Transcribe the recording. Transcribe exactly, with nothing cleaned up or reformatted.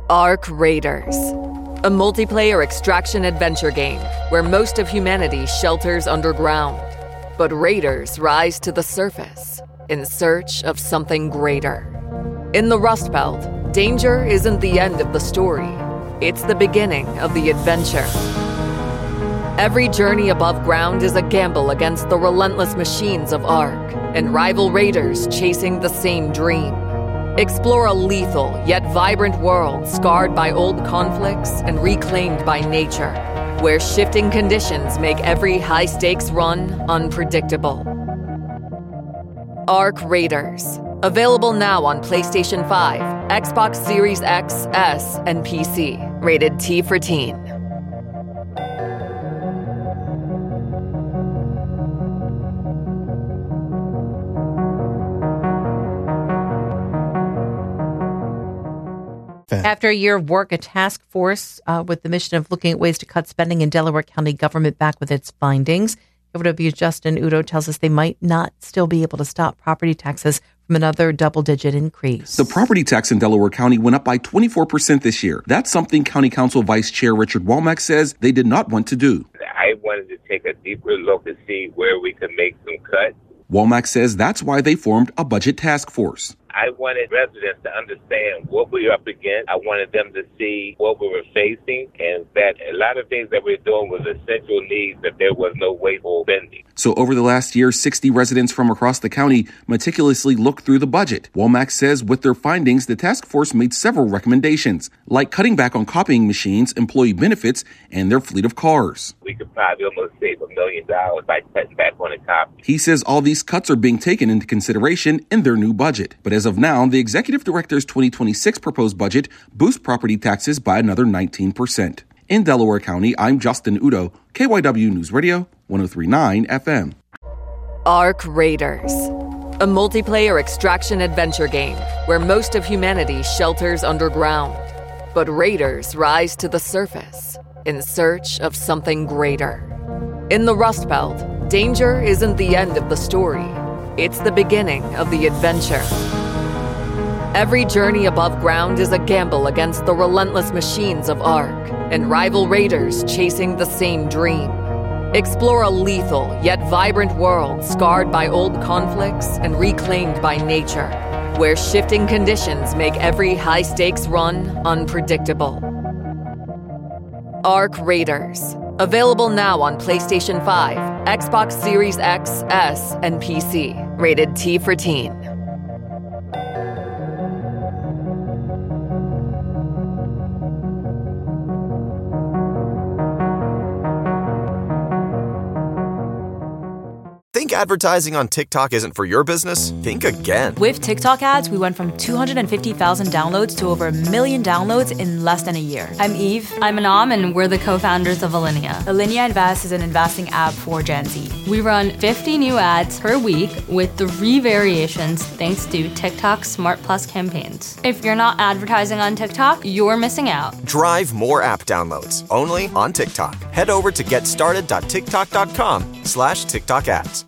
Ark Raiders, a multiplayer extraction adventure game where most of humanity shelters underground, but raiders rise to the surface in search of something greater. In the Rust Belt, danger isn't the end of the story. It's the beginning of the adventure. Every journey above ground is a gamble against the relentless machines of Ark and rival raiders chasing the same dream. Explore a lethal yet vibrant world scarred by old conflicts and reclaimed by nature, where shifting conditions make every high-stakes run unpredictable. Ark Raiders. Available now on PlayStation five, Xbox Series X, S, and P C. Rated T for Teen. After a year of work, a task force uh, with the mission of looking at ways to cut spending in Delaware County government back with its findings. K Y W Justin Udo tells us they might not still be able to stop property taxes from another double-digit increase. The property tax in Delaware County went up by twenty-four percent this year. That's something County Council Vice Chair Richard Womack says they did not want to do. I wanted to take a deeper look to see where we could make some cuts. Womack says that's why they formed a budget task force. I wanted residents to understand what we were up against. I wanted them to see what we were facing, and that a lot of things that we're doing was essential needs, that there was no wasteful spending. So over the last year, sixty residents from across the county meticulously looked through the budget. Womack says with their findings, the task force made several recommendations, like cutting back on copying machines, employee benefits, and their fleet of cars. We could probably almost save a million dollars by cutting back on the copy. He says all these cuts are being taken into consideration in their new budget. But as of now, the executive director's twenty twenty-six proposed budget boosts property taxes by another nineteen percent. In Delaware County, I'm Justin Udo, K Y W News Radio, one oh three point nine F M. Ark Raiders, a multiplayer extraction adventure game where most of humanity shelters underground, but raiders rise to the surface in search of something greater. In the Rust Belt, danger isn't the end of the story. It's the beginning of the adventure. Every journey above ground is a gamble against the relentless machines of Ark and rival raiders chasing the same dream. Explore a lethal yet vibrant world scarred by old conflicts and reclaimed by nature, where shifting conditions make every high-stakes run unpredictable. Ark Raiders. Available now on PlayStation five, Xbox Series X, S, and P C. Rated T for Teen. Think advertising on TikTok isn't for your business? Think again. With TikTok ads, we went from two hundred fifty thousand downloads to over a million downloads in less than a year. I'm Eve. I'm Anam, and we're the co-founders of Alinea. Alinea Invest is an investing app for Gen Z. We run fifty new ads per week with three variations thanks to TikTok's Smart Plus campaigns. If you're not advertising on TikTok, you're missing out. Drive more app downloads only on TikTok. Head over to getstarted.tiktok.com slash TikTok ads.